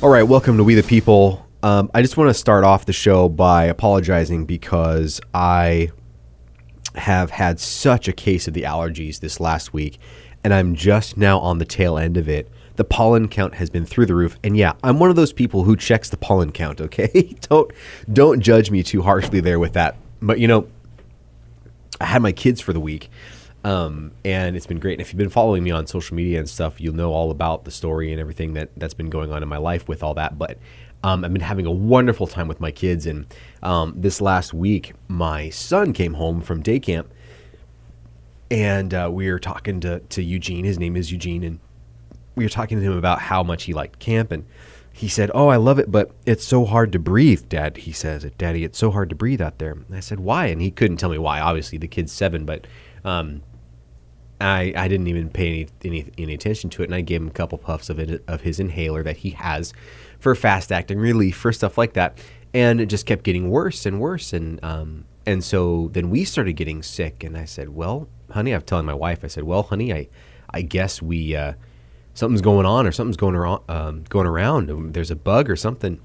All right, welcome to We the People. I just want to start off the show by apologizing because I have had such a case of the allergies this last week, and I'm just now on the tail end of it. The pollen count has been through the roof, and yeah, I'm one of those people who checks the pollen count, okay? Don't judge me too harshly there with that. But, I had my kids for the week, and it's been great. And if you've been following me on social media and stuff, you'll know all about the story and everything that's been going on in my life with all that. But I've been having a wonderful time with my kids. And this last week, my son came home from day camp, and we were talking to Eugene. His name is Eugene, and we were talking to him about how much he liked camp. And he said, "Oh, I love it, but it's so hard to breathe, Dad." He says, "Daddy, it's so hard to breathe out there." And I said, "Why?" And he couldn't tell me why. Obviously, the kid's 7, but I didn't even pay any attention to it, and I gave him a couple puffs of his inhaler that he has for fast-acting relief, for stuff like that, and it just kept getting worse and worse, and so then we started getting sick, and I said, "Well, honey," I'm telling my wife, I said, "Well, honey, I guess we something's going on, or something's going around. There's a bug or something."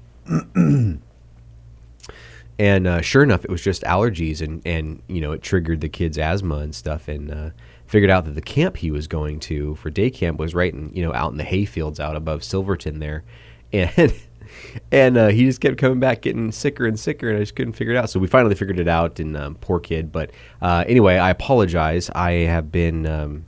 And sure enough, it was just allergies, and it triggered the kid's asthma and stuff, and figured out that the camp he was going to for day camp was right in, out in the hayfields out above Silverton there. And he just kept coming back getting sicker and sicker, and I just couldn't figure it out. So we finally figured it out, and poor kid. But anyway, I apologize. I have been,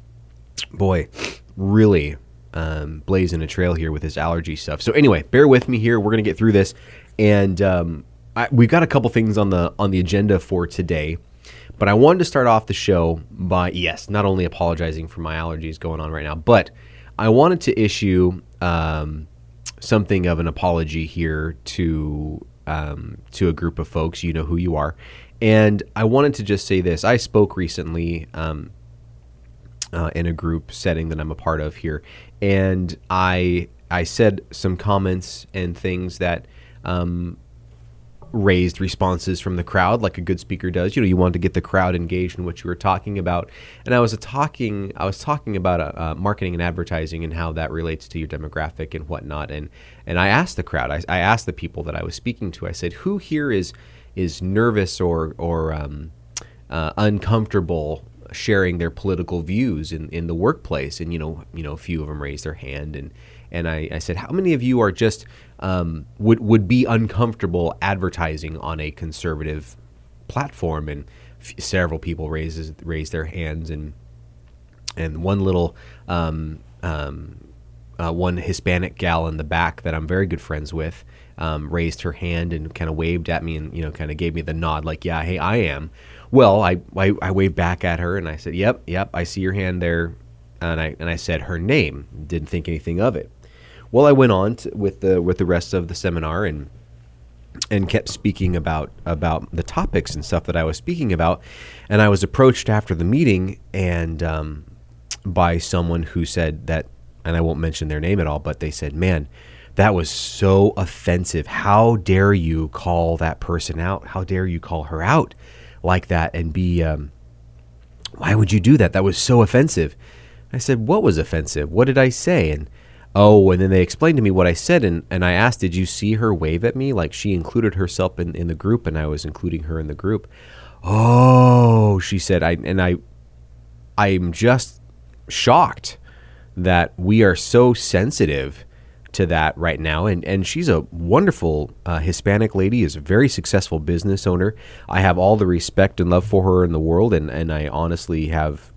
really blazing a trail here with this allergy stuff. So anyway, bear with me here. We're going to get through this. And we've got a couple things on the agenda for today. But I wanted to start off the show by, yes, not only apologizing for my allergies going on right now, but I wanted to issue something of an apology here to a group of folks. You know who you are. And I wanted to just say this. I spoke recently in a group setting that I'm a part of here, and I said some comments and things that raised responses from the crowd, like a good speaker does. You want to get the crowd engaged in what you were talking about. And I was talking about marketing and advertising and how that relates to your demographic and whatnot. And I asked the crowd, I asked the people that I was speaking to, I said, who here is nervous or uncomfortable sharing their political views in the workplace? And a few of them raised their hand, and I said, how many of you are just would be uncomfortable advertising on a conservative platform? And several people raised their hands, and one little one Hispanic gal in the back that I'm very good friends with raised her hand and kind of waved at me, and kind of gave me the nod, like, yeah, hey, I am. Well, I waved back at her, and I said, yep, I see your hand there, and I said her name. Didn't think anything of it. Well, I went on with the rest of the seminar and kept speaking about the topics and stuff that I was speaking about, and I was approached after the meeting and by someone who said that, and I won't mention their name at all, but they said, "Man, that was so offensive. How dare you call that person out? How dare you call her out like that and be, why would you do that? That was so offensive." I said, "What was offensive? What did I say?" And then they explained to me what I said, and I asked, "Did you see her wave at me? Like she included herself in the group, and I was including her in the group." "Oh," she said, I'm just shocked that we are so sensitive to that right now." And she's a wonderful Hispanic lady, is a very successful business owner. I have all the respect and love for her in the world, and I honestly have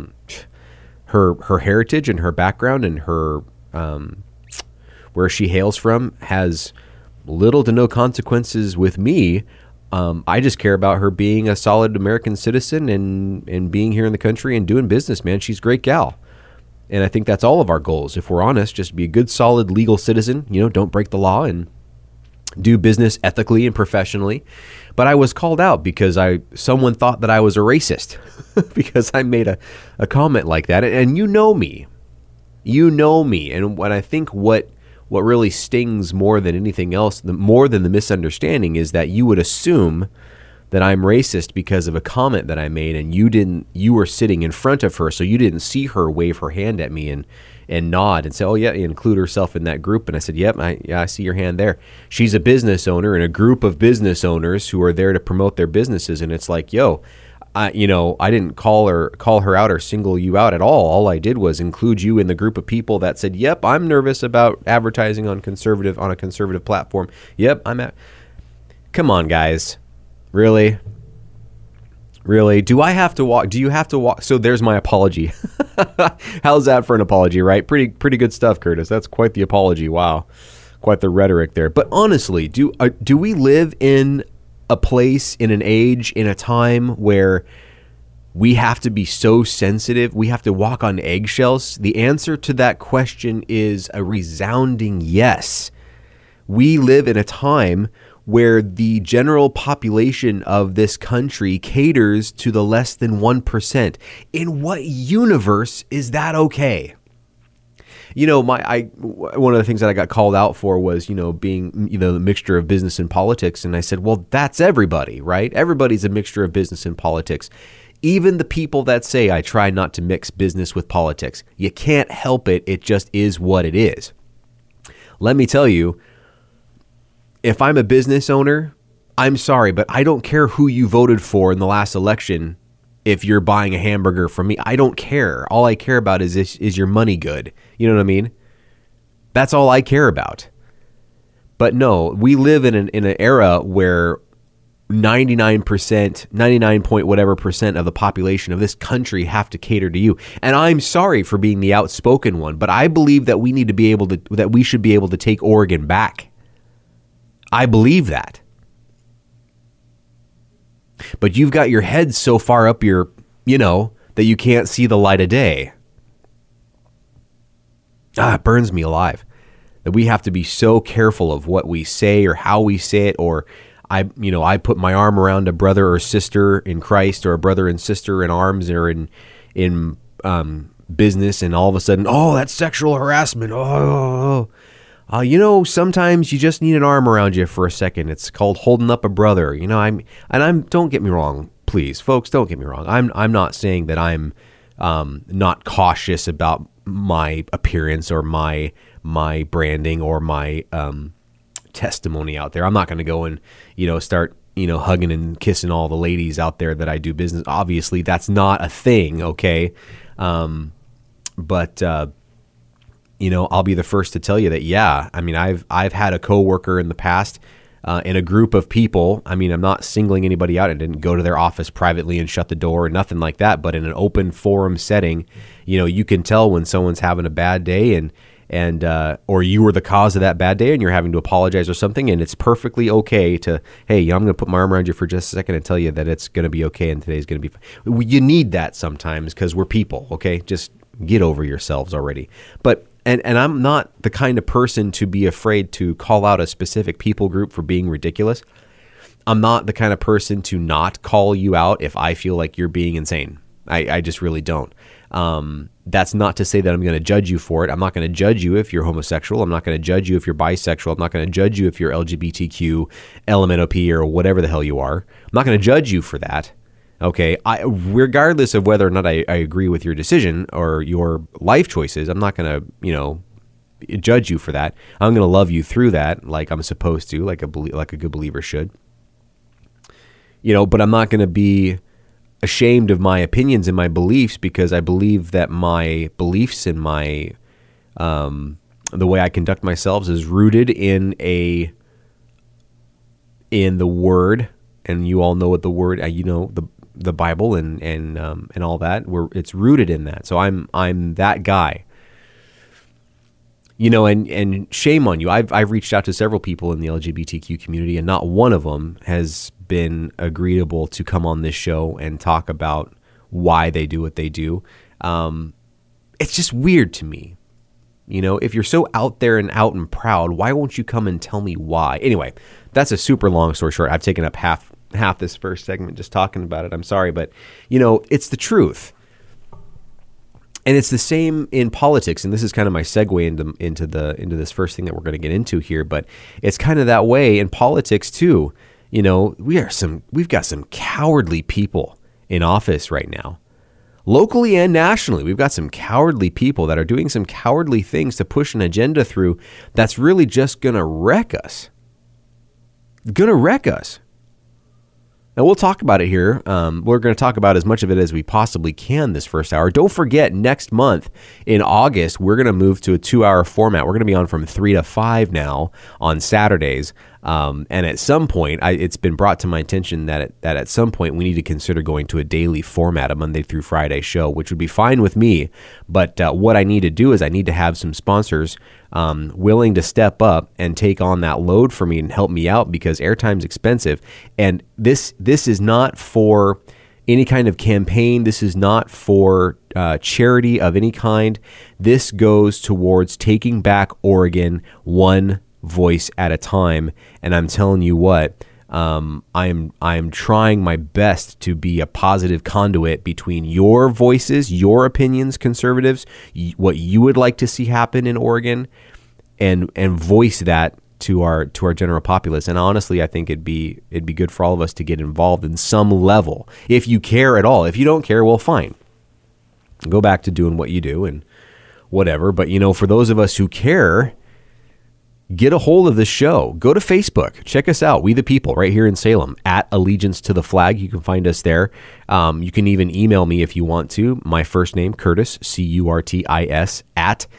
her heritage and her background and her where she hails from has little to no consequences with me. I just care about her being a solid American citizen and being here in the country and doing business, man. She's a great gal. And I think that's all of our goals. If we're honest, just be a good, solid, legal citizen, don't break the law and do business ethically and professionally. But I was called out because someone thought that I was a racist because I made a comment like that. And you know me. And what I think what really stings more than anything else, more than the misunderstanding, is that you would assume that I'm racist because of a comment that I made, and you were sitting in front of her, so you didn't see her wave her hand at me and nod and say, oh yeah, include herself in that group. And I said, yep, I see your hand there. She's a business owner in a group of business owners who are there to promote their businesses. And it's like, yo, I didn't call her out or single you out at all. All I did was include you in the group of people that said, yep, I'm nervous about advertising on a conservative platform. Yep, come on, guys. Really? Do you have to walk? So there's my apology. How's that for an apology, right? Pretty good stuff, Curtis. That's quite the apology. Wow. Quite the rhetoric there. But honestly, do we live in a place, in an age, in a time where we have to be so sensitive? We have to walk on eggshells? The answer to that question is a resounding yes. We live in a time where the general population of this country caters to the less than 1%. In what universe is that okay? One of the things that I got called out for was, being, the mixture of business and politics. And I said, well, that's everybody, right? Everybody's a mixture of business and politics. Even the people that say I try not to mix business with politics. You can't help it. It just is what it is. Let me tell you, if I'm a business owner, I'm sorry, but I don't care who you voted for in the last election. If you're buying a hamburger from me, I don't care. All I care about is your money good? You know what I mean? That's all I care about. But no, we live in an era where 99 point whatever percent of the population of this country have to cater to you. And I'm sorry for being the outspoken one, but I believe that we should be able to take Oregon back. I believe that. But you've got your head so far up that you can't see the light of day. It burns me alive that we have to be so careful of what we say or how we say it. Or I put my arm around a brother or sister in Christ, or a brother and sister in arms, or in business, and all of a sudden, oh, that's sexual harassment. Sometimes you just need an arm around you for a second. It's called holding up a brother. Don't get me wrong, please, folks, don't get me wrong. I'm not saying that I'm not cautious about my appearance or my branding or my testimony out there. I'm not going to go and start hugging and kissing all the ladies out there that I do business. Obviously, that's not a thing, okay? But I'll be the first to tell you that, yeah, I mean, I've had a coworker in the past in a group of people. I mean, I'm not singling anybody out. I didn't go to their office privately and shut the door or nothing like that. But in an open forum setting, you can tell when someone's having a bad day and or you were the cause of that bad day and you're having to apologize or something. And it's perfectly okay to, hey, I'm going to put my arm around you for just a second and tell you that it's going to be okay and today's going to be fine. You need that sometimes because we're people, okay? Just get over yourselves already. But And I'm not the kind of person to be afraid to call out a specific people group for being ridiculous. I'm not the kind of person to not call you out if I feel like you're being insane. I just really don't. That's not to say that I'm going to judge you for it. I'm not going to judge you if you're homosexual. I'm not going to judge you if you're bisexual. I'm not going to judge you if you're LGBTQ, LMNOP, or whatever the hell you are. I'm not going to judge you for that. Okay, regardless of whether or not I agree with your decision or your life choices, I'm not going to, judge you for that. I'm going to love you through that, like I'm supposed to, like a good believer should. But I'm not going to be ashamed of my opinions and my beliefs because I believe that my beliefs and my the way I conduct myself is rooted in the Word, and you all know what the Word, the Bible and all that, where it's rooted in that. So I'm that guy, and shame on you. I've reached out to several people in the LGBTQ community, and not one of them has been agreeable to come on this show and talk about why they do what they do. It's just weird to me. If you're so out there and out and proud, why won't you come and tell me why? Anyway, that's a super long story short. I've taken up half this first segment just talking about it. I'm sorry, but it's the truth. And it's the same in politics, and this is kind of my segue into this first thing that we're going to get into here, but it's kind of that way in politics too. we've got some cowardly people in office right now. Locally and nationally, we've got some cowardly people that are doing some cowardly things to push an agenda through that's really just going to wreck us. Going to wreck us. And we'll talk about it here. We're going to talk about as much of it as we possibly can this first hour. Don't forget, next month in August, we're going to move to a 2-hour format. We're going to be on from 3 to 5 now on Saturdays. And at some point, it's been brought to my attention that at some point we need to consider going to a daily format, a Monday through Friday show, which would be fine with me. But what I need to do is I need to have some sponsors willing to step up and take on that load for me and help me out, because airtime's expensive. And this is not for any kind of campaign. This is not for charity of any kind. This goes towards taking back Oregon one voice at a time. And I'm telling you what, I'm trying my best to be a positive conduit between your voices, your opinions, conservatives, what you would like to see happen in Oregon, and voice that to our general populace. And honestly, I think it'd be good for all of us to get involved in some level. If you care at all. If you don't care, well, fine. Go back to doing what you do and whatever. But for those of us who care, get a hold of this show. Go to Facebook. Check us out. We the People, right here in Salem, at Allegiance to the Flag. You can find us there. You can even email me if you want to. My first name, Curtis, Curtis, at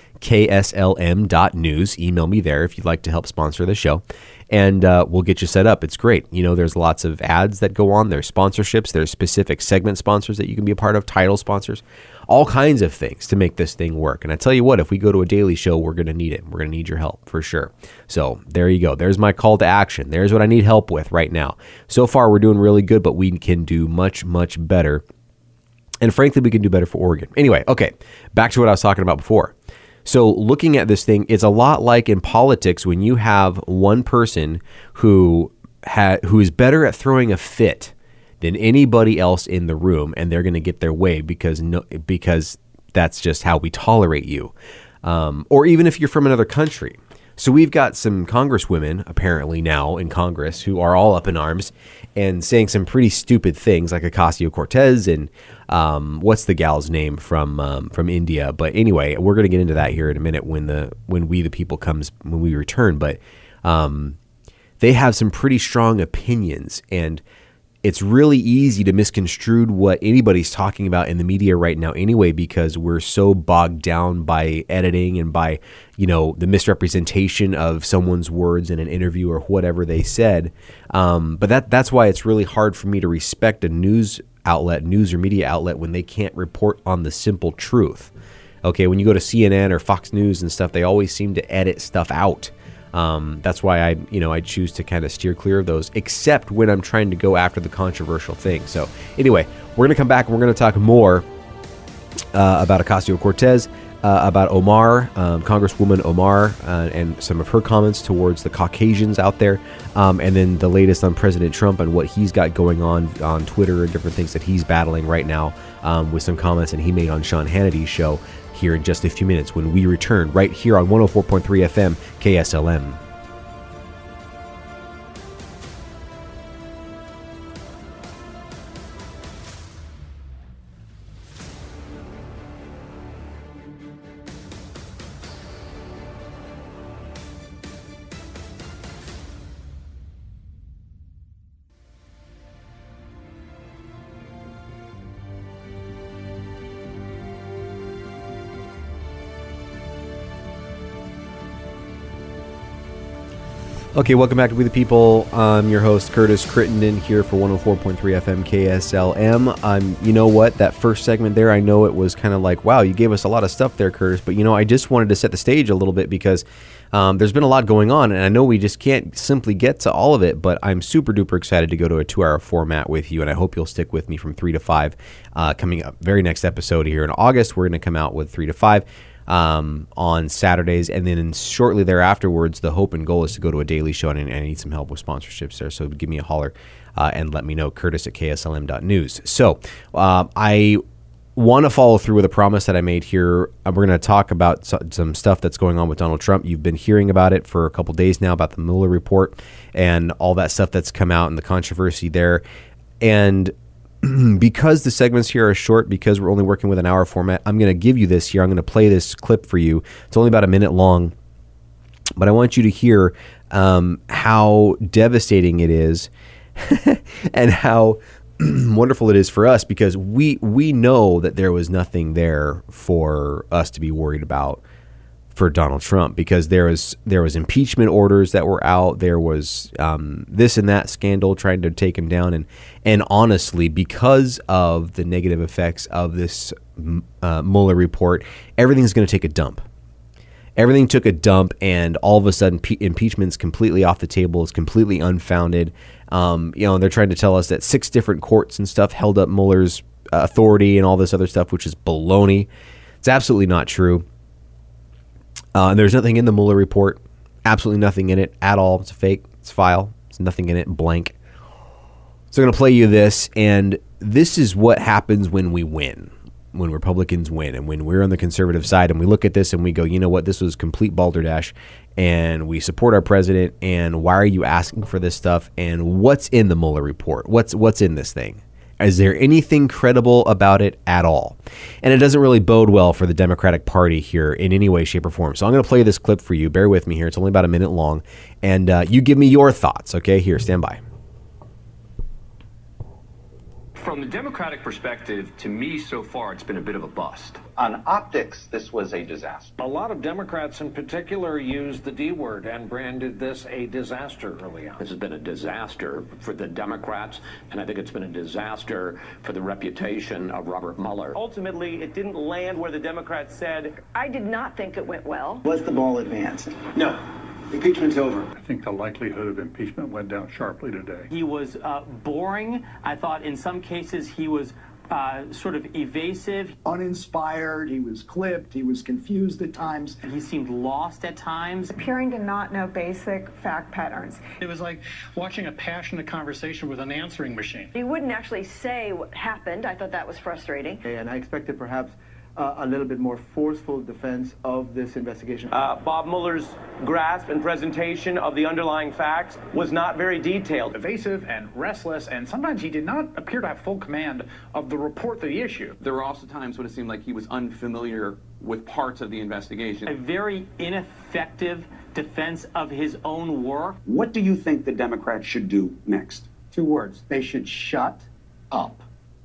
kslm.news. Email me there if you'd like to help sponsor the show. And we'll get you set up. It's great. There's lots of ads that go on. There's sponsorships. There's specific segment sponsors that you can be a part of, title sponsors, all kinds of things to make this thing work. And I tell you what, if we go to a daily show, we're going to need it. We're going to need your help for sure. So there you go. There's my call to action. There's what I need help with right now. So far, we're doing really good, but we can do much, much better. And frankly, we can do better for Oregon. Anyway, okay, back to what I was talking about before. So looking at this thing, it's a lot like in politics when you have one person who is better at throwing a fit than anybody else in the room, and they're going to get their way because that's just how we tolerate you. Or even if you're from another country. So we've got some congresswomen apparently now in Congress who are all up in arms and saying some pretty stupid things, like Ocasio-Cortez and what's the gal's name from India. But anyway, we're going to get into that here in a minute when We the People comes, when we return. But they have some pretty strong opinions, and it's really easy to misconstrue what anybody's talking about in the media right now anyway, because we're so bogged down by editing and by, the misrepresentation of someone's words in an interview or whatever they said. But that's why it's really hard for me to respect a news or media outlet when they can't report on the simple truth. Okay, when you go to CNN or Fox News and stuff, they always seem to edit stuff out. That's why I choose to kind of steer clear of those, except when I'm trying to go after the controversial thing. So anyway, we're going to come back and we're going to talk more about Ocasio-Cortez, about Omar, Congresswoman Omar, and some of her comments towards the Caucasians out there, and then the latest on President Trump and what he's got going on Twitter and different things that he's battling right now, with some comments that he made on Sean Hannity's show here in just a few minutes when we return right here on 104.3 FM KSLM. Okay, welcome back to We the People. I'm your host, Curtis Crittenden, here for 104.3 FM KSLM. You know what? That first segment there, I know it was kind of like, wow, you gave us a lot of stuff there, Curtis. But, I just wanted to set the stage a little bit because there's been a lot going on, and I know we just can't simply get to all of it, but I'm super duper excited to go to a 2-hour format with you, and I hope you'll stick with me from 3 to 5 coming up. Very next episode here in August, we're going to come out with 3 to 5. On Saturdays, and then shortly thereafterwards, the hope and goal is to go to a daily show, and I need some help with sponsorships there, so give me a holler and let me know, Curtis at kslm.news. So I want to follow through with a promise that I made here. We're going to talk about some stuff that's going on with Donald Trump. You've been hearing about it for a couple days now, about the Mueller report and all that stuff that's come out and the controversy there. And because the segments here are short, because we're only working with an hour format, I'm going to give you this here. I'm going to play this clip for you. It's only about a minute long, but I want you to hear how devastating it is and how wonderful it is for us, because we know that there was nothing there for us to be worried about for Donald Trump, because there was impeachment orders that were out. There was this and that scandal trying to take him down, and honestly, because of the negative effects of this Mueller report, everything's going to take a dump. Everything took a dump, and all of a sudden, impeachment's completely off the table. It's completely unfounded. They're trying to tell us that 6 different courts and stuff held up Mueller's authority and all this other stuff, which is baloney. It's absolutely not true. There's nothing in the Mueller report. Absolutely nothing in it at all. It's a fake. It's a file. There's nothing in it. Blank. So I'm going to play you this, and this is what happens when we win. When Republicans win, and when we're on the conservative side and we look at this and we go, you know what, this was complete balderdash, and we support our president, and why are you asking for this stuff, and what's in the Mueller report? What's in this thing? Is there anything credible about it at all? And it doesn't really bode well for the Democratic Party here in any way, shape, or form. So I'm going to play this clip for you. Bear with me here. It's only about a minute long, and you give me your thoughts. Okay, here, stand by. From the Democratic perspective, to me, so far, it's been a bit of a bust. On optics, this was a disaster. A lot of Democrats in particular used the D word and branded this a disaster early on. This has been a disaster for the Democrats, and I think it's been a disaster for the reputation of Robert Mueller. Ultimately, it didn't land where the Democrats said. I did not think it went well. Was the ball advanced? No. Impeachment's over. I think the likelihood of impeachment went down sharply today. He was boring. I thought in some cases he was sort of evasive. Uninspired, he was clipped, he was confused at times. He seemed lost at times. Appearing to not know basic fact patterns. It was like watching a passionate conversation with an answering machine. He wouldn't actually say what happened. I thought that was frustrating. And I expected perhaps a little bit more forceful defense of this investigation. Bob Mueller's grasp and presentation of the underlying facts was not very detailed. Evasive and restless, and sometimes he did not appear to have full command of the report that he issued. There were also times when it seemed like he was unfamiliar with parts of the investigation. A very ineffective defense of his own work. What do you think the Democrats should do next? 2 words. They should shut up.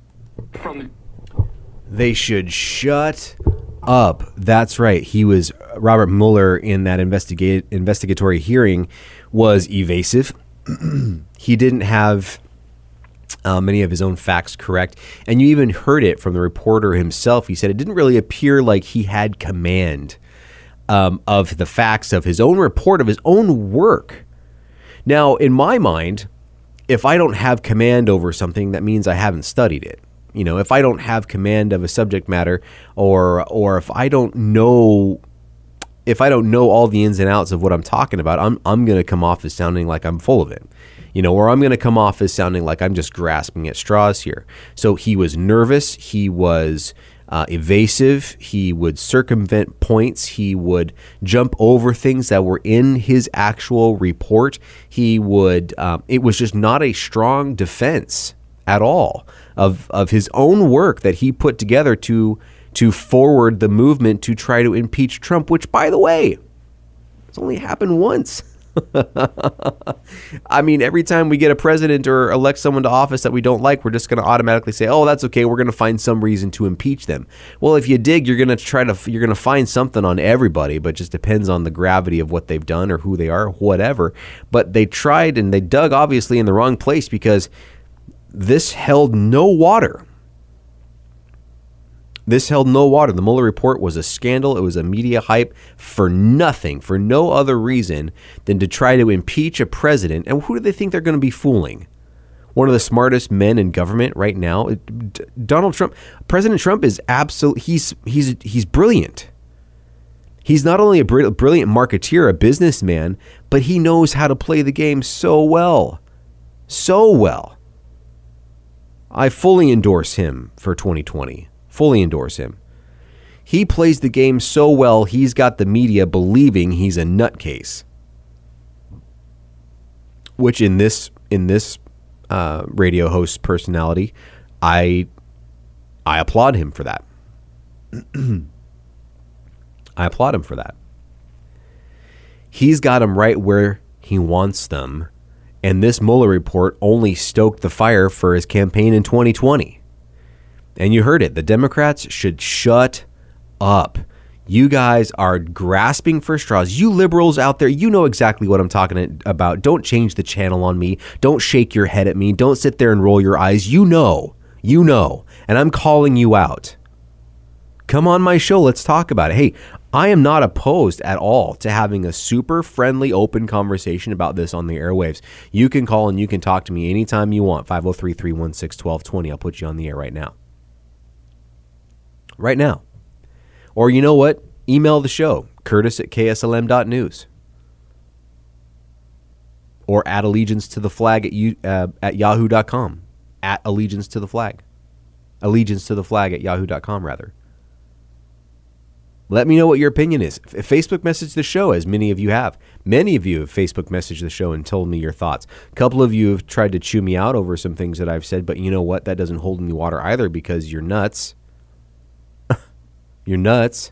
They should shut up. That's right. Robert Mueller in that investigatory hearing was evasive. He didn't have many of his own facts correct. And you even heard it from the reporter himself. He said it didn't really appear like he had command of the facts of his own report, of his own work. Now, in my mind, if I don't have command over something, that means I haven't studied it. You know, if I don't have command of a subject matter, or if I don't know all the ins and outs of what I'm talking about, I'm going to come off as sounding like I'm full of it. You know, or I'm going to come off as sounding like I'm just grasping at straws here. So he was nervous. He was evasive. He would circumvent points. He would jump over things that were in his actual report. He would. It was just not a strong defense at all of his own work that he put together to forward the movement to try to impeach Trump, which, by the way, it's only happened once. I mean, every time we get a president or elect someone to office that we don't like, we're just going to automatically say, oh, that's okay, we're going to find some reason to impeach them. Well, if you dig, you're going to find something on everybody, but it just depends on the gravity of what they've done or who they are, whatever. But they tried and they dug, obviously, in the wrong place, because this held no water. This held no water. The Mueller report was a scandal. It was a media hype for nothing, for no other reason than to try to impeach a president. And who do they think they're going to be fooling? One of the smartest men in government right now, Donald Trump. President Trump is he's brilliant. He's not only a brilliant marketeer, a businessman, but he knows how to play the game so well. So well. I fully endorse him for 2020. Fully endorse him. He plays the game so well, he's got the media believing he's a nutcase. Which in this radio host personality, I applaud him for that. I applaud him for that. He's got them right where he wants them. And this Mueller report only stoked the fire for his campaign in 2020. And you heard it. The Democrats should shut up. You guys are grasping for straws. You liberals out there, you know exactly what I'm talking about. Don't change the channel on me. Don't shake your head at me. Don't sit there and roll your eyes. You know. And I'm calling you out. Come on my show. Let's talk about it. Hey, I am not opposed at all to having a super friendly, open conversation about this on the airwaves. You can call and you can talk to me anytime you want. 503-316-1220. I'll put you on the air right now. Right now. Or you know what? Email the show, curtis@kslm.news. Or at allegiance to the flag at yahoo.com. At allegiance to the flag. Allegiance to the flag at yahoo.com, rather. Let me know what your opinion is. Facebook message the show, as many of you have. Many of you have Facebook messaged the show and told me your thoughts. A couple of you have tried to chew me out over some things that I've said, but you know what? That doesn't hold any water either because you're nuts. You're nuts.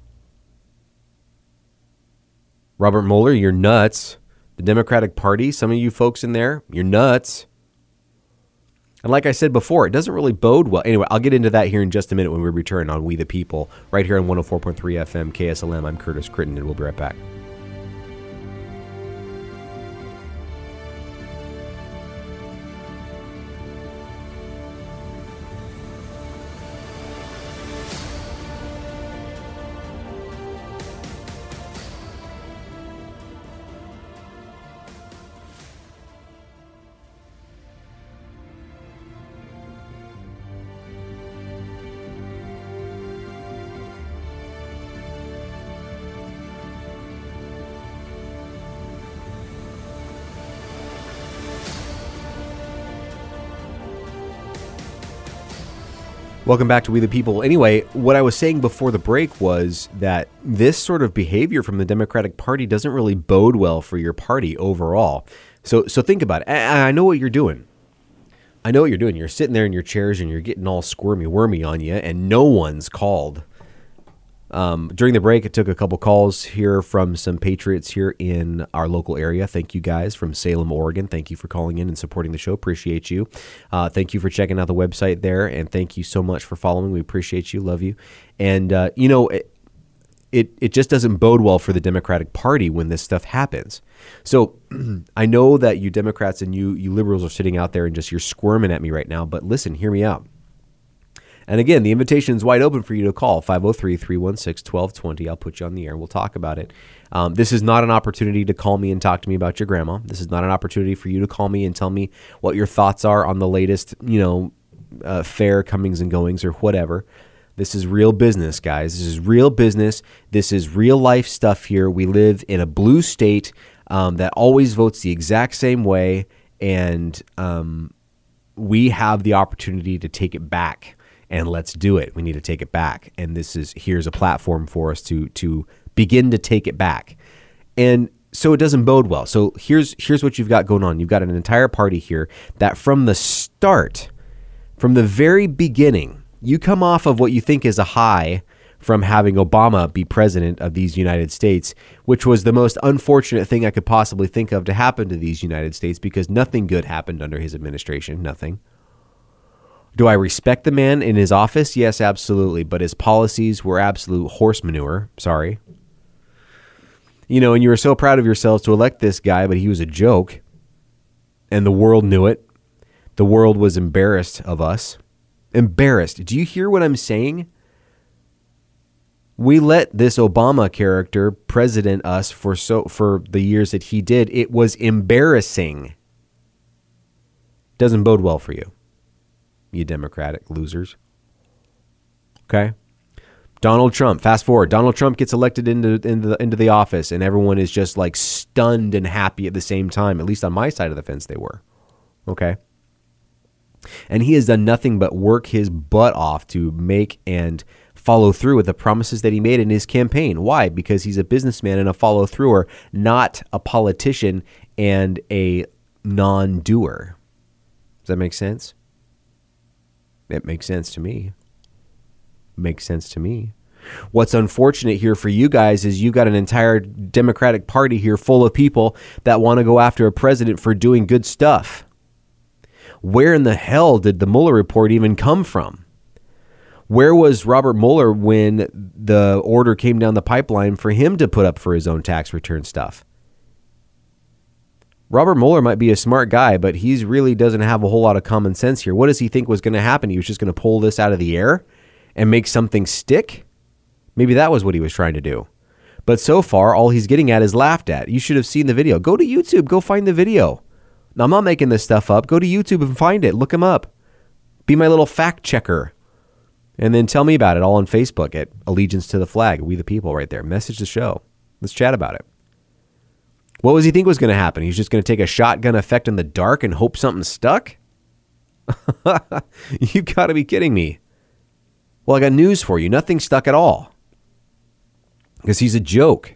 Robert Mueller, you're nuts. The Democratic Party, some of you folks in there, you're nuts. And like I said before, it doesn't really bode well. Anyway, I'll get into that here in just a minute when we return on We the People, right here on 104.3 FM KSLM. I'm Curtis Crittenden, and we'll be right back. Welcome back to We the People. Anyway, what I was saying before the break was that this sort of behavior from the Democratic Party doesn't really bode well for your party overall. So think about it. I know what you're doing. You're sitting there in your chairs and you're getting all squirmy wormy on you, and no one's called. During the break, I took a couple calls here from some patriots here in our local area. Thank you guys from Salem, Oregon. Thank you for calling in and supporting the show. Appreciate you. Thank you for checking out the website there, and thank you so much for following. We appreciate you. Love you. And, it just doesn't bode well for the Democratic Party when this stuff happens. So I know that you Democrats and you liberals are sitting out there and just you're squirming at me right now, but listen, hear me out. And again, the invitation is wide open for you to call 503-316-1220. I'll put you on the air and we'll talk about it. This is not an opportunity to call me and talk to me about your grandma. This is not an opportunity for you to call me and tell me what your thoughts are on the latest, fair comings and goings or whatever. This is real business, guys. This is real business. This is real life stuff here. We live in a blue state that always votes the exact same way, and we have the opportunity to take it back. And let's do it. We need to take it back. And here's a platform for us to begin to take it back. And so it doesn't bode well. So here's what you've got going on. You've got an entire party here that from the start, from the very beginning, you come off of what you think is a high from having Obama be president of these United States, which was the most unfortunate thing I could possibly think of to happen to these United States because nothing good happened under his administration. Nothing. Do I respect the man in his office? Yes, absolutely. But his policies were absolute horse manure. Sorry. And you were so proud of yourselves to elect this guy, but he was a joke. And the world knew it. The world was embarrassed of us. Embarrassed. Do you hear what I'm saying? We let this Obama character president us for the years that he did. It was embarrassing. Doesn't bode well for you. You Democratic losers. Okay. Donald Trump. Fast forward. Donald Trump gets elected into the office, and everyone is just like stunned and happy at the same time. At least on my side of the fence, they were. Okay. And he has done nothing but work his butt off to make and follow through with the promises that he made in his campaign. Why? Because he's a businessman and a follow-througher, not a politician and a non-doer. Does that make sense? It makes sense to me. Makes sense to me. What's unfortunate here for you guys is you've got an entire Democratic Party here full of people that want to go after a president for doing good stuff. Where in the hell did the Mueller report even come from? Where was Robert Mueller when the order came down the pipeline for him to put up for his own tax return stuff? Robert Mueller might be a smart guy, but he really doesn't have a whole lot of common sense here. What does he think was going to happen? He was just going to pull this out of the air and make something stick? Maybe that was what he was trying to do. But so far, all he's getting at is laughed at. You should have seen the video. Go to YouTube. Go find the video. Now, I'm not making this stuff up. Go to YouTube and find it. Look him up. Be my little fact checker. And then tell me about it all on Facebook at Allegiance to the Flag. We the People right there. Message the show. Let's chat about it. What was he think was going to happen? He's just going to take a shotgun effect in the dark and hope something stuck? You got to be kidding me. Well, I got news for you. Nothing stuck at all. Because he's a joke.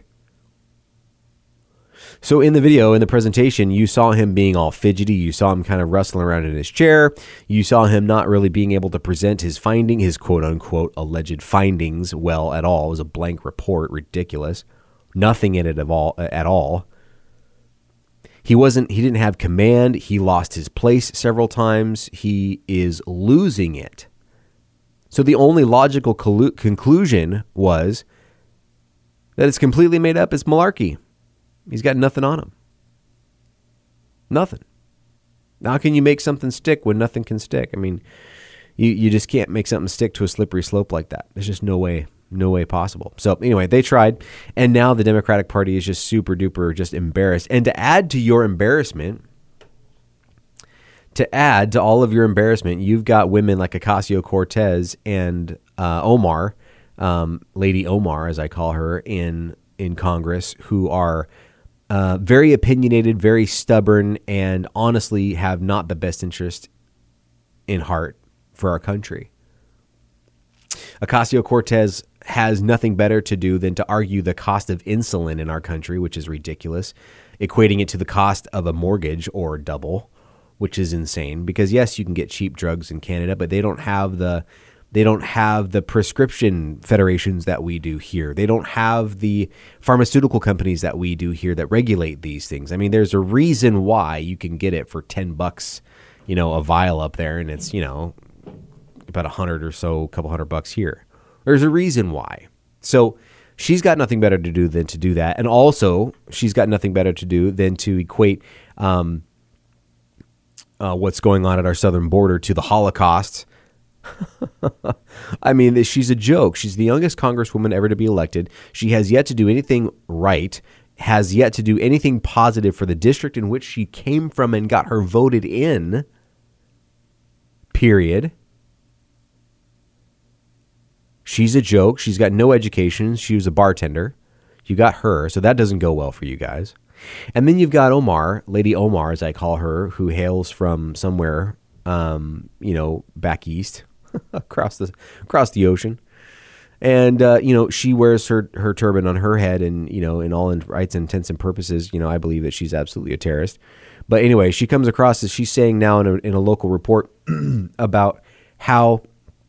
So in the video, in the presentation, you saw him being all fidgety. You saw him kind of rustling around in his chair. You saw him not really being able to present his quote unquote alleged findings well at all. It was a blank report, ridiculous. Nothing in it at all. He didn't have command. He lost his place several times. He is losing it. So the only logical conclusion was that it's completely made up. It's malarkey. He's got nothing on him. Nothing. How can you make something stick when nothing can stick? I mean, you just can't make something stick to a slippery slope like that. There's just no way possible. So anyway, they tried, and now the Democratic Party is just super duper just embarrassed. And to add to your embarrassment, to all of your embarrassment, you've got women like Ocasio-Cortez and Omar, Lady Omar, as I call her, in Congress, who are very opinionated, very stubborn, and honestly have not the best interest in heart for our country. Ocasio-Cortez has nothing better to do than to argue the cost of insulin in our country, which is ridiculous, equating it to the cost of a mortgage or double, which is insane. Because yes, you can get cheap drugs in Canada, but they don't have the prescription federations that we do here. They don't have the pharmaceutical companies that we do here that regulate these things. I mean, there's a reason why you can get it for $10, a vial up there, and it's, about 100 or so, a couple $100 here. There's a reason why. So she's got nothing better to do than to do that. And also she's got nothing better to do than to equate what's going on at our southern border to the Holocaust. I mean, she's a joke. She's the youngest congresswoman ever to be elected. She has yet to do anything right, has yet to do anything positive for the district in which she came from and got her voted in, period. She's a joke. She's got no education. She was a bartender. You got her, so that doesn't go well for you guys. And then you've got Omar, Lady Omar, as I call her, who hails from somewhere, back east, across the ocean. And, she wears her turban on her head, and, in all rights and intents and purposes, I believe that she's absolutely a terrorist. But anyway, she comes across as she's saying now in a local report about how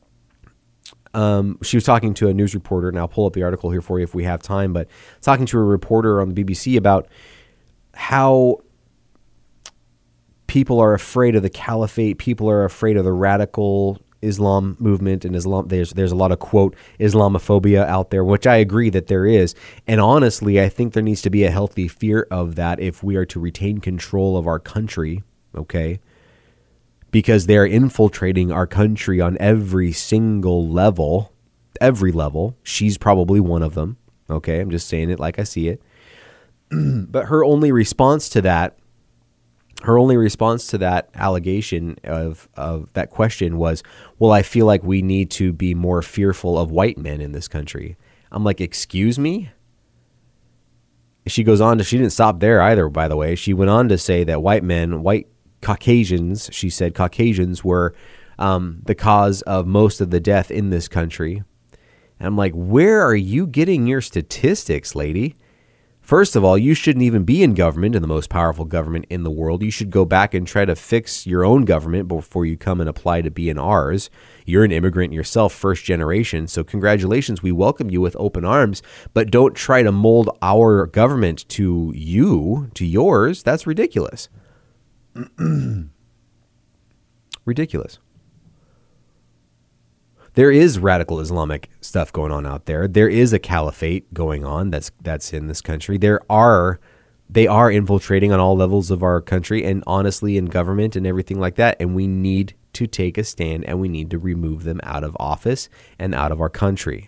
she was talking to a news reporter, and I'll pull up the article here for you if we have time, but talking to a reporter on the BBC about how people are afraid of the caliphate, people are afraid of the radical Islam movement, and Islam. There's a lot of, quote, Islamophobia out there, which I agree that there is. And honestly, I think there needs to be a healthy fear of that if we are to retain control of our country, okay? Because they're infiltrating our country on every single level, every level. She's probably one of them, okay? I'm just saying it like I see it. But her only response to that allegation of that question was, well, I feel like we need to be more fearful of white men in this country. I'm like, excuse me? She goes on to, she didn't stop there either, by the way. She went on to say that white Caucasians, she said Caucasians were the cause of most of the death in this country. And I'm like, where are you getting your statistics, lady? First of all, you shouldn't even be in government, in the most powerful government in the world. You should go back and try to fix your own government before you come and apply to be in ours. You're an immigrant yourself, first generation. So congratulations. We welcome you with open arms, but don't try to mold our government to you, to yours. That's ridiculous. Ridiculous. There is radical Islamic stuff going on out there. There is a caliphate going on that's in this country. They are infiltrating on all levels of our country and honestly in government and everything like that. And we need to take a stand and we need to remove them out of office and out of our country.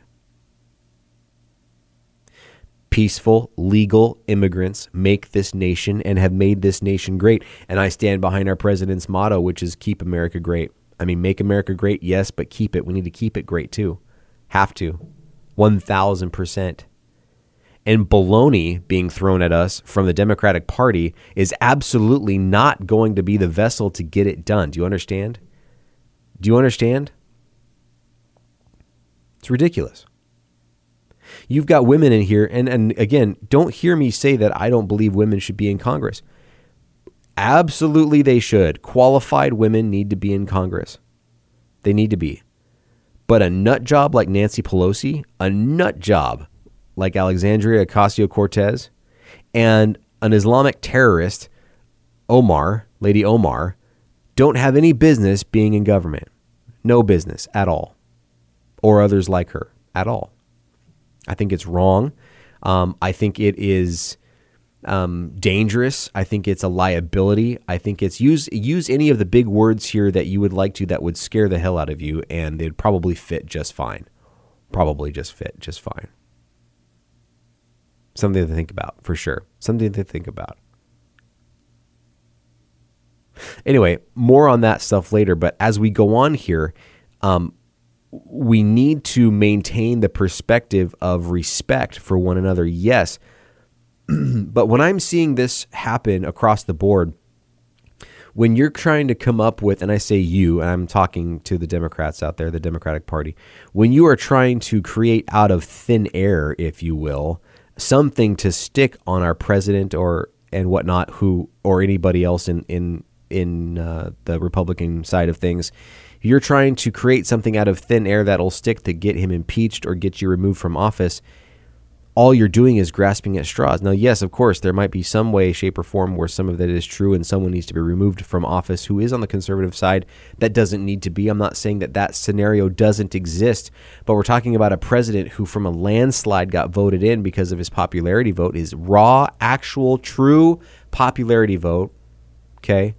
Peaceful, legal immigrants make this nation and have made this nation great. And I stand behind our president's motto, which is keep America great. I mean, make America great, yes, but keep it. We need to keep it great too. Have to. 1,000%. And baloney being thrown at us from the Democratic Party is absolutely not going to be the vessel to get it done. Do you understand? Do you understand? It's ridiculous. You've got women in here, and again, don't hear me say that I don't believe women should be in Congress. Absolutely they should. Qualified women need to be in Congress. They need to be. But a nut job like Nancy Pelosi, a nut job like Alexandria Ocasio-Cortez, and an Islamic terrorist, Lady Omar, don't have any business being in government. No business at all. Or others like her at all. I think it's wrong. I think it is dangerous. I think it's a liability. I think it's use any of the big words here that you would like to that would scare the hell out of you, and they'd probably fit just fine. Probably just fit just fine. Something to think about, for sure. Something to think about. Anyway, more on that stuff later, but as we go on here, we need to maintain the perspective of respect for one another, yes. But when I'm seeing this happen across the board, when you're trying to come up with, and I say you, and I'm talking to the Democrats out there, the Democratic Party, when you are trying to create out of thin air, if you will, something to stick on our president and whatnot, or anybody else in the Republican side of things, you're trying to create something out of thin air that'll stick to get him impeached or get you removed from office. All you're doing is grasping at straws. Now, yes, of course, there might be some way, shape, or form where some of that is true and someone needs to be removed from office who is on the conservative side. That doesn't need to be. I'm not saying that scenario doesn't exist, but we're talking about a president who from a landslide got voted in because of his popularity vote, his raw, actual, true popularity vote. Okay?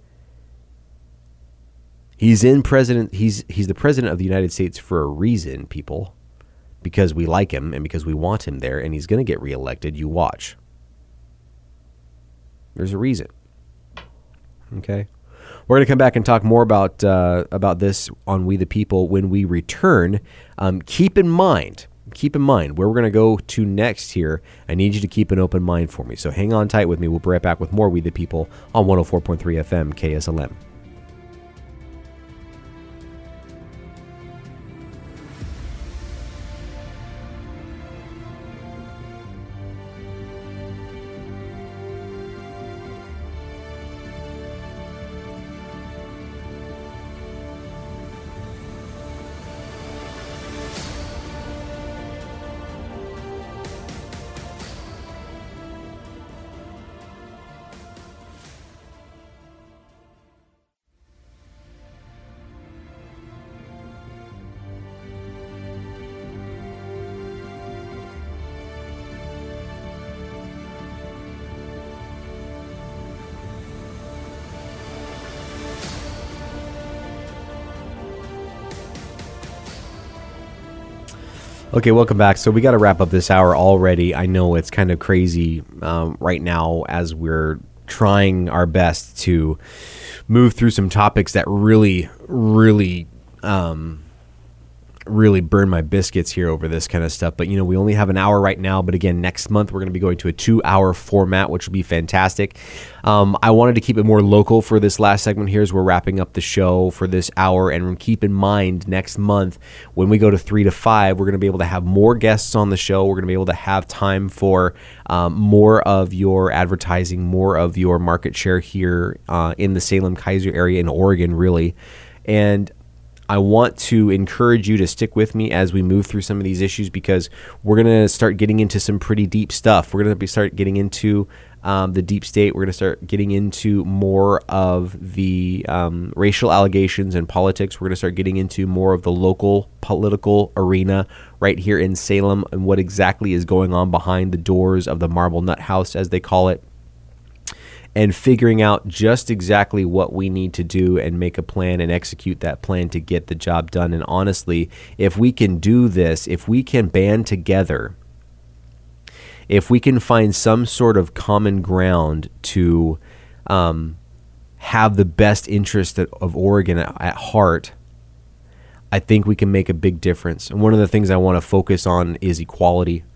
He's the president of the United States for a reason, people. Because we like him and because we want him there, and he's going to get reelected. You watch. There's a reason. Okay, we're going to come back and talk more about this on We the People when we return. Keep in mind where we're going to go to next here. I need you to keep an open mind for me. So hang on tight with me. We'll be right back with more We the People on 104.3 FM KSLM. Okay, welcome back. So we got to wrap up this hour already. I know it's kind of crazy right now as we're trying our best to move through some topics that really, really really burn my biscuits here over this kind of stuff. But, we only have an hour right now. But again, next month, we're going to be going to a 2-hour format, which will be fantastic. I wanted to keep it more local for this last segment here as we're wrapping up the show for this hour. And keep in mind, next month, when we go to 3 to 5, we're going to be able to have more guests on the show. We're going to be able to have time for more of your advertising, more of your market share here in the Salem-Keizer area in Oregon, really. And I want to encourage you to stick with me as we move through some of these issues, because we're going to start getting into some pretty deep stuff. We're going to start getting into the deep state. We're going to start getting into more of the racial allegations and politics. We're going to start getting into more of the local political arena right here in Salem and what exactly is going on behind the doors of the Marble Nut House, as they call it, and figuring out just exactly what we need to do and make a plan and execute that plan to get the job done. And honestly, if we can do this, if we can band together, if we can find some sort of common ground to have the best interest of Oregon at heart, I think we can make a big difference. And one of the things I want to focus on is equality.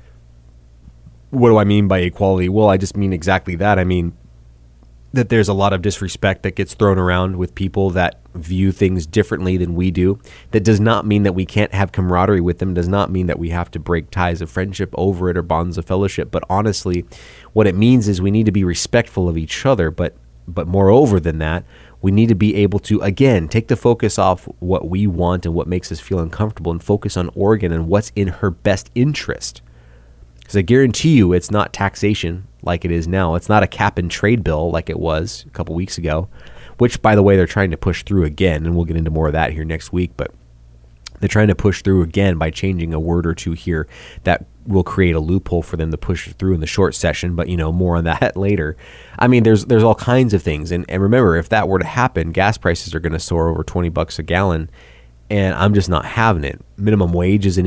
What do I mean by equality? Well, I just mean exactly that. I mean that there's a lot of disrespect that gets thrown around with people that view things differently than we do. That does not mean that we can't have camaraderie with them. Does not mean that we have to break ties of friendship over it or bonds of fellowship. But honestly, what it means is we need to be respectful of each other. But moreover than that, we need to be able to, again, take the focus off what we want and what makes us feel uncomfortable and focus on Oregon and what's in her best interest. Because I guarantee you it's not taxation like it is now. It's not a cap and trade bill like it was a couple weeks ago, which, by the way, they're trying to push through again, and we'll get into more of that here next week. But they're trying to push through again by changing a word or two here that will create a loophole for them to push through in the short session, but, more on that later. I mean, there's all kinds of things. And remember, if that were to happen, gas prices are going to soar over $20 a gallon, and I'm just not having it. Minimum wage is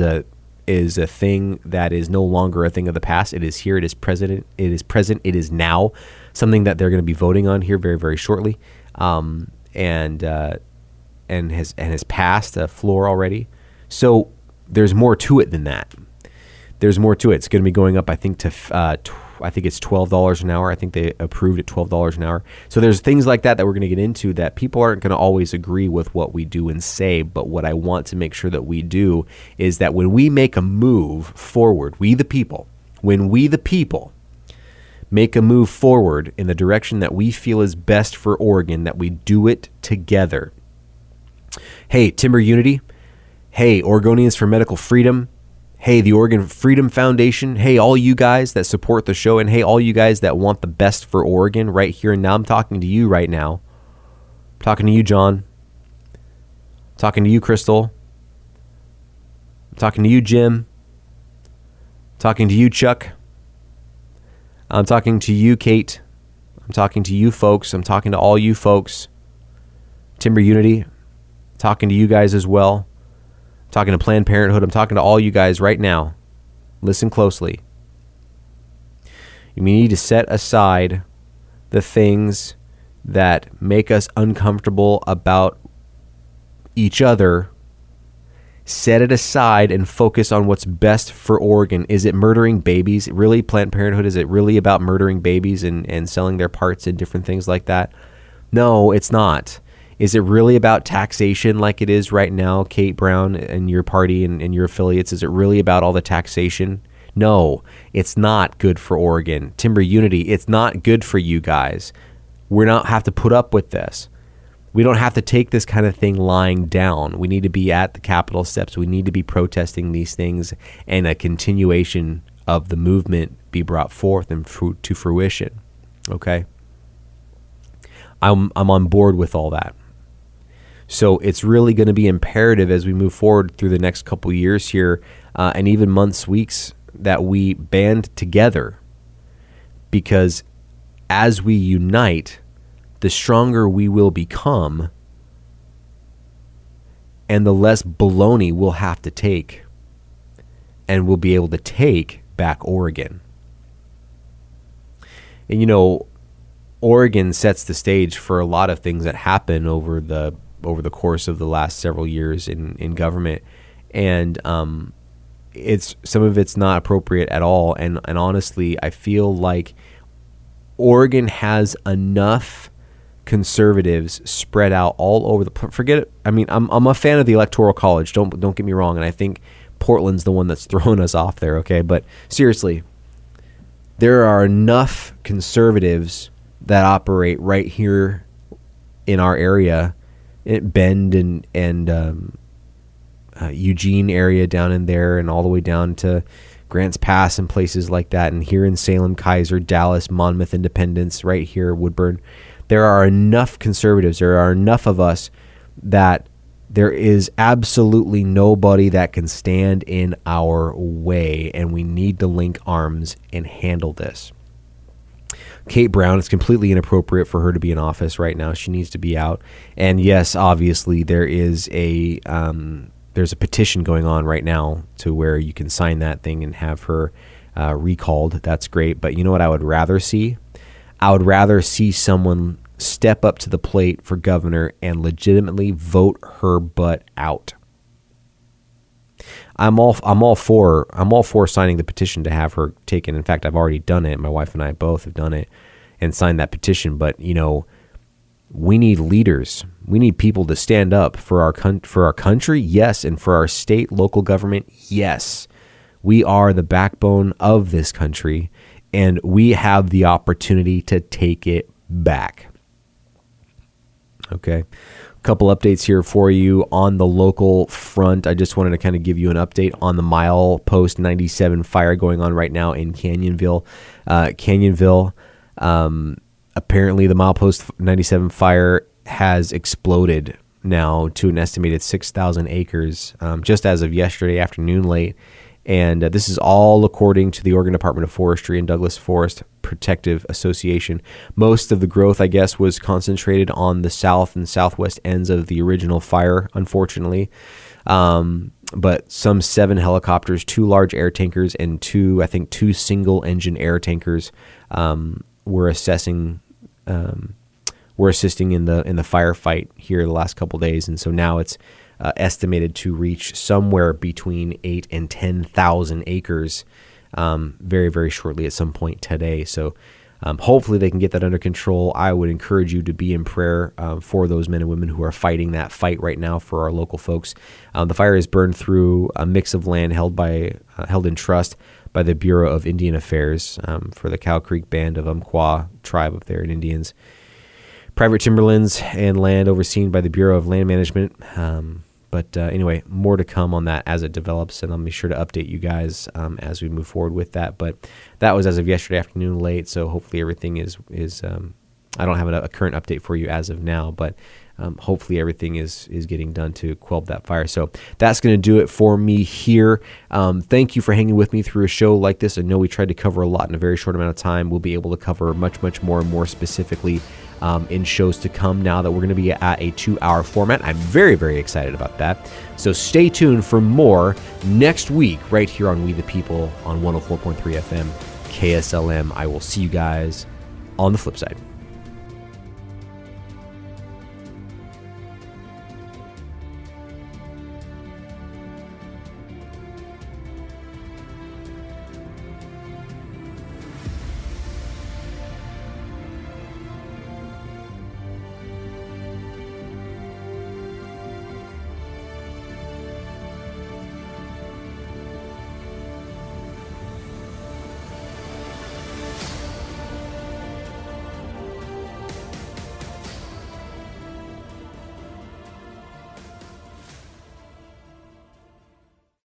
a thing that is no longer a thing of the past. It is here. It is present. It is now something that they're going to be voting on here very, very shortly, and has passed a floor already. So there's more to it than that. There's more to it. It's going to be going up, I think, to I think it's $12 an hour. I think they approved at $12 an hour. So there's things like that we're going to get into that people aren't going to always agree with what we do and say. But what I want to make sure that we do is that when we make a move forward, when we the people make a move forward in the direction that we feel is best for Oregon, that we do it together. Hey, Timber Unity. Hey, Oregonians for Medical Freedom. Hey, the Oregon Freedom Foundation. Hey, all you guys that support the show. And hey, all you guys that want the best for Oregon right here and now. I'm talking to you right now. I'm talking to you, John. I'm talking to you, Crystal. I'm talking to you, Jim. I'm talking to you, Chuck. I'm talking to you, Kate. I'm talking to you folks. I'm talking to all you folks. Timber Unity. I'm talking to you guys as well. Talking to Planned Parenthood. I'm talking to all you guys right now. Listen closely. You need to set aside the things that make us uncomfortable about each other. Set it aside and focus on what's best for Oregon. Is it murdering babies? Really, Planned Parenthood, is it really about murdering babies and selling their parts and different things like that? No, it's not. Is it really about taxation like it is right now, Kate Brown and your party and your affiliates? Is it really about all the taxation? No, it's not good for Oregon. Timber Unity, it's not good for you guys. We don't have to put up with this. We don't have to take this kind of thing lying down. We need to be at the Capitol steps. We need to be protesting these things, and a continuation of the movement be brought forth and to fruition. Okay? I'm on board with all that. So it's really going to be imperative as we move forward through the next couple of years here, and even months, weeks, that we band together, because as we unite, the stronger we will become, and the less baloney we'll have to take, and we'll be able to take back Oregon. And Oregon sets the stage for a lot of things that happen over the over the course of the last several years in government, and it's some of it's not appropriate at all. And honestly, I feel like Oregon has enough conservatives spread out all over the. Forget it. I mean, I'm a fan of the Electoral College. Don't get me wrong, and I think Portland's the one that's thrown us off there. Okay, but seriously, there are enough conservatives that operate right here in our area, Bend and Eugene area down in there, and all the way down to Grants Pass and places like that, and here in Salem, Kaiser, Dallas, Monmouth, Independence, right here, Woodburn. There are enough conservatives, there are enough of us that there is absolutely nobody that can stand in our way, and we need to link arms and handle this. Kate Brown, it's completely inappropriate for her to be in office right now. She needs to be out. And yes, obviously there is there's a petition going on right now to where you can sign that thing and have her recalled. That's great. But you know what I would rather see? I would rather see someone step up to the plate for governor and legitimately vote her butt out. I'm all for signing the petition to have her taken. In fact, I've already done it. My wife and I both have done it and signed that petition. But we need leaders. We need people to stand up for our country, yes, and for our state, local government, yes. We are the backbone of this country, and we have the opportunity to take it back. Okay. Couple updates here for you on the local front. I just wanted to kind of give you an update on the Milepost 97 fire going on right now in Canyonville. Apparently the Milepost 97 fire has exploded now to an estimated 6,000 acres just as of yesterday afternoon late. And this is all according to the Oregon Department of Forestry and Douglas Forest Protective Association. Most of the growth, I guess, was concentrated on the south and southwest ends of the original fire, unfortunately. But some 7 helicopters, 2 large air tankers, and 2 single-engine air tankers were assisting in the firefight here the last couple days. And so now it's estimated to reach somewhere between 8,000 and 10,000 acres very, very shortly at some point today. So hopefully they can get that under control. I would encourage you to be in prayer for those men and women who are fighting that fight right now for our local folks. The fire has burned through a mix of land held in trust by the Bureau of Indian Affairs for the Cow Creek Band of Umpqua tribe up there in Indians. Private timberlands and land overseen by the Bureau of Land Management. But anyway, more to come on that as it develops, and I'll be sure to update you guys as we move forward with that. But that was as of yesterday afternoon late, so hopefully everything is I don't have a current update for you as of now, but hopefully everything is getting done to quell that fire. So that's going to do it for me here. Thank you for hanging with me through a show like this. I know we tried to cover a lot in a very short amount of time. We'll be able to cover much, much more and more specifically in shows to come now that we're going to be at a 2-hour format. I'm very, very excited about that. So stay tuned for more next week right here on We the People on 104.3 FM KSLM. I will see you guys on the flip side.